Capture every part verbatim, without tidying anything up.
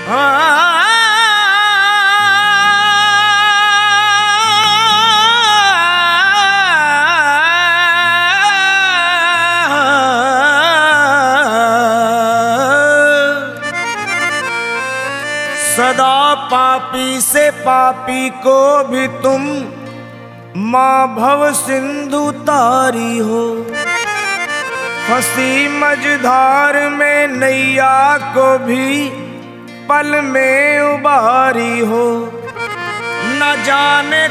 सदा पापी से पापी को भी तुम माँ भव सिंधु तारी हो। फंसी मझधार में नैया को भी पल में उबारी हो। न जाने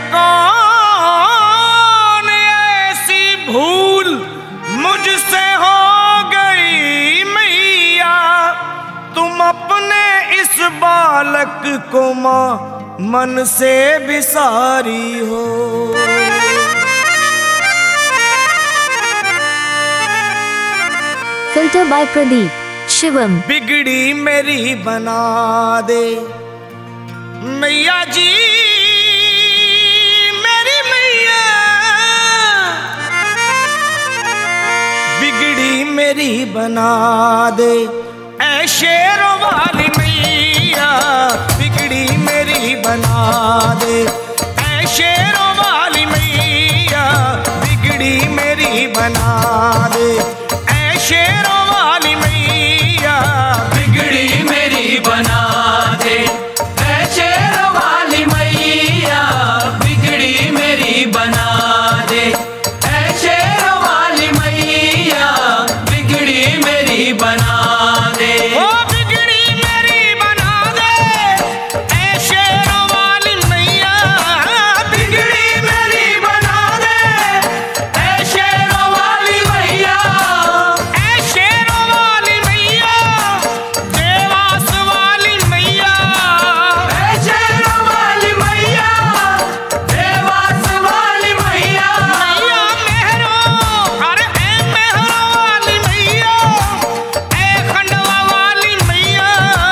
कौन ऐसी भूल मुझसे हो गई मैया, तुम अपने इस बालक को माँ मन से बिसारी हो। Filter by Pradeep Shivam. बिगड़ी मेरी बना दे मैया जी, मेरी मैया। बिगड़ी मेरी बना दे ऐ शेरों वाली मैया, बिगड़ी मेरी बना दे ऐ शेरों वाली मैया, बिगड़ी मेरी बना दे ऐ शेरों वाली मैया, बिगड़ी मेरी बना दे ऐ शेरों वाली मैया, बिगड़ी मेरी बना दे ऐ शेरों वाली मैया, बिगड़ी मेरी बना दे। ओ बिगड़ी मेरी बना दे ऐ शेरों वाली मैया, बिगड़ी मेरी बना दे ऐ शेरों वाली मैया, ऐ शेरों वाली मैया, देवास वाली मैया, ऐ शेरों वाली मैया, देवास वाली मैया, मैया मेहरों, अरे ऐ मेहरों वाली मैया, ऐ खंडवा वाली मैया।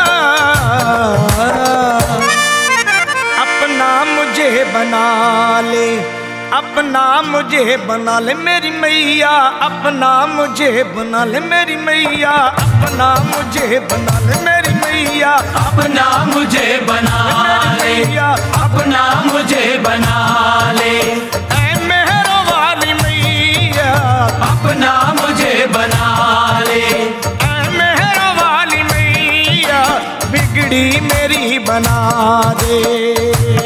अपना मुझे बना ले, अपना मुझे बना ले मेरी मैया, अपना मुझे बना ले मेरी मैया, अपना मुझे बना ले मेरी मैया, अपना मुझे बना ले, अपना मुझे बना ले, ऐ मेहरों वाली मैया, अपना मुझे बना ले, ऐ मेहरों वाली मैया, बिगड़ी मेरी बना दे।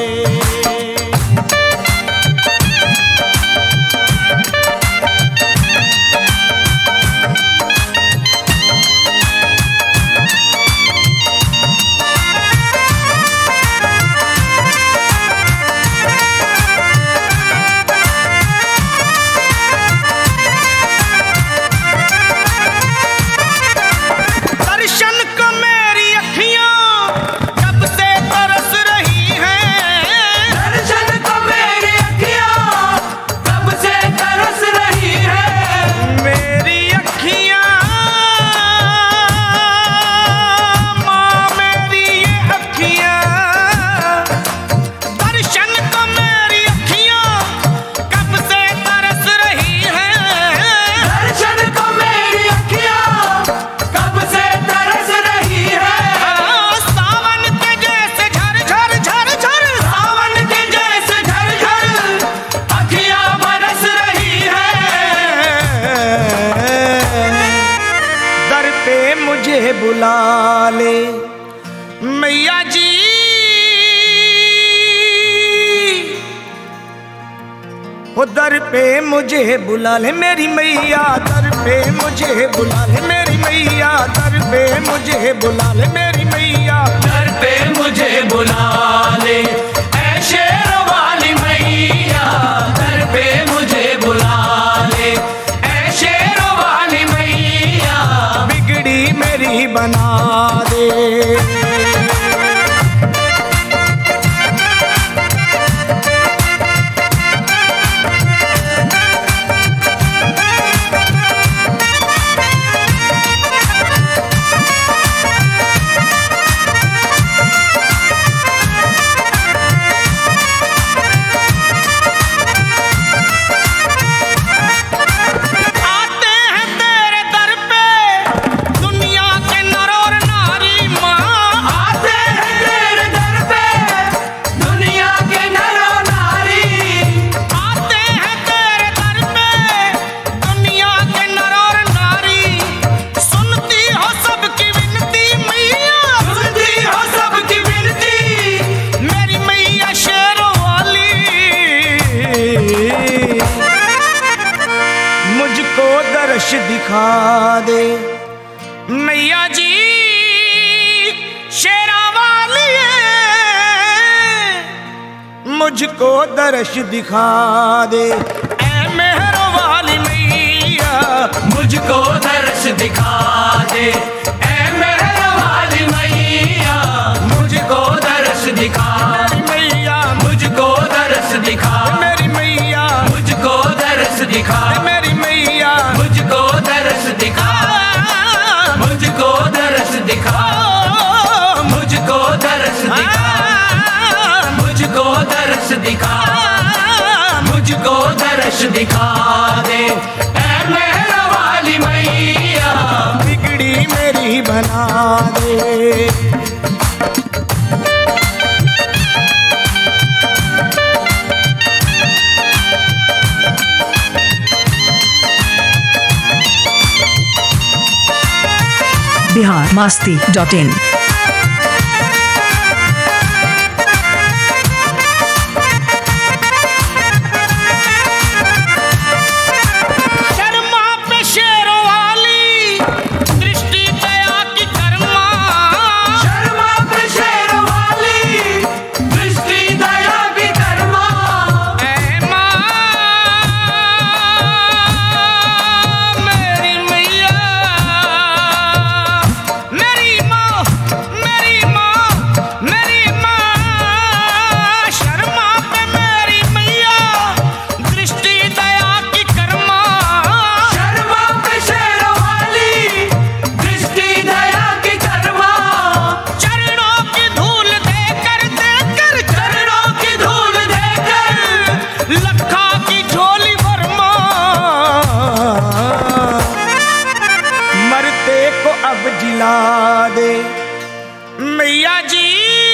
दर्शन को मेरी अखियां जब से तरस रही हैं, दर्शन को मेरी अखियां कब से तरस रही है, मेरी अखियां माँ मेरी ये अखियां, दर्शन को मेरी अखियां कब से तरस रही हैं, दर्शन को मेरी अखियां कब से तरस रही है, सावन के जैसे झर झर झर झर, सावन के जैसे झरझर अखियां बरस रही है। दर पे मुझे बुला ले मैया जी, वो दर पे मुझे बुला ले मेरी मैया, दर पे मुझे बुला ले मेरी मैया, दर पे मुझे बुला ले मेरी मैया, दर पे मुझे बुला ले ऐ शेरों वाली मैया, दर पे मुझे बुला ले ऐ शेरों वाली मैया, बिगड़ी मेरी बना दे। आते हैं तेरे दर पे दुनिया के नर और नारी, माँ मुझको दर्श दिखा दे ऐ मेहर वाली मैया, मुझको दर्श दिखा दे ऐ मेहर वाली मैया, मुझको दर्श दिखा मैया, मुझको दर्श दिखा मेरी मैया, मुझको दर्श दिखा मेरी मैया, मुझको दर्श दिखा मुझको दर्श दिखा मुझको दर्श दिखा मुझको दर्श दिखा मुझको दर्श दिखा दे ऐ मेहर वाली मैया, बिगड़ी मेरी बना दे। Bihar Masti dot in. शर्मा पे शेरों वाली दृष्टि दया की कर्मा, शर्मा पे शेर वाली दृष्टि दया की कर्मा, ऐ माँ मेरी मैया, मेरी माँ मेरी माँ मेरी माँ, शर्मा पे मेरी मैया दृष्टि दया की कर्मा, शर्मा पे शेर वाली दृष्टि दया की कर्मा, चरणों की धूल देकर देकर चरणों की धूल देकर लखा की झोली वर्मा, मरते को अब जिला दे मैया जी,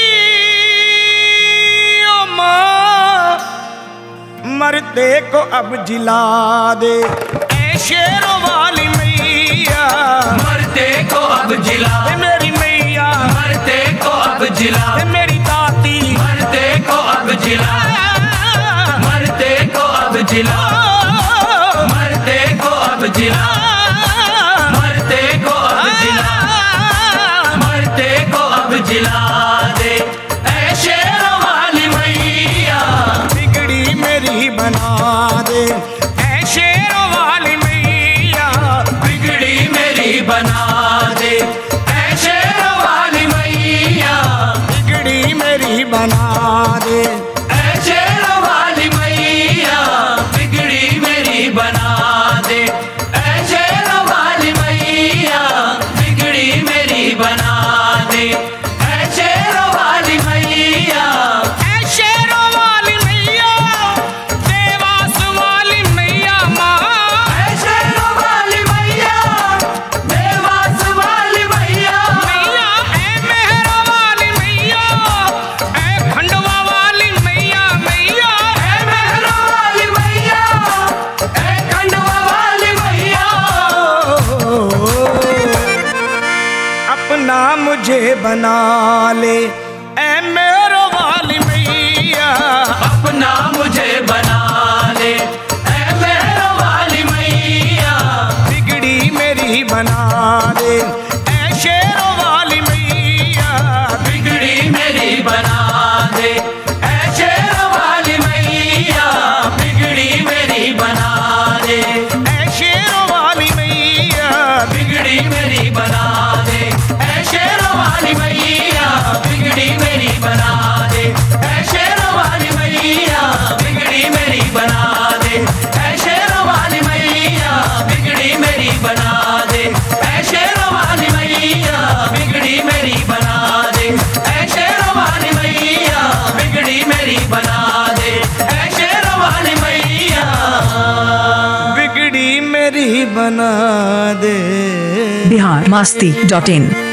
ओ माँ मरते को अब जिला दे ऐ शेरों वाली मैया, मरते को अब जिला ऐ मेरी मैया, मरते को अब जिला ऐ मेरी दाती, मरते को अब जिला मरते को अब जिला मरते को अब जिला मरते को अब जिला मरते को अब जिला दे ऐ शेर वाली मैया, बिगड़ी मेरी बना दे ऐ शेरों वाली मैया, बिगड़ी मेरी बना दे ऐ शेर वाली मैया, बिगड़ी मेरी बना दे ऐ शेर वाली मैया, बिगड़ी मेरी बना दे ऐ शेर वाली मैया, बिगड़ी मेरी बना दे ऐ शेर वाली मैया, ऐ शेरों वाली मैया, देवास वाली मैया माँ, ऐ शेर वाली मैया, देवास वाली मैया, मैया ऐ मेहर वाली मैया, ऐ खंडवा वाली मैया, मैया ऐ मेहर वाली मैया, ऐ खंडवा वाली मैया, अपना मुझे बना ले ऐ मेहर वाली मैया, अपना मुझे बना ले ऐ मेहर वाली मैया, बिगड़ी मेरी बना दे ऐ शेरों वाली मैया, बिगड़ी मेरी बना दे ऐ शेर वाली मैया, बिगड़ी मेरी बना दे ऐ शेरों वाली मैया, बिगड़ी मेरी बना दे ऐ शेर वाली मैया, बिगड़ी मेरी बना दे ऐ शेर वाली मैया, बिगड़ी मेरी बना दे ऐ शेर वाली मैया, बिगड़ी मेरी बना दे ऐ शेर वाली मैया, बिगड़ी मेरी बना दे ऐ शेर वाली मैया, बिगड़ी मेरी बना दे ऐ शेर वाली मैया, बिगड़ी मेरी बना दे। Bihar Masti dot in.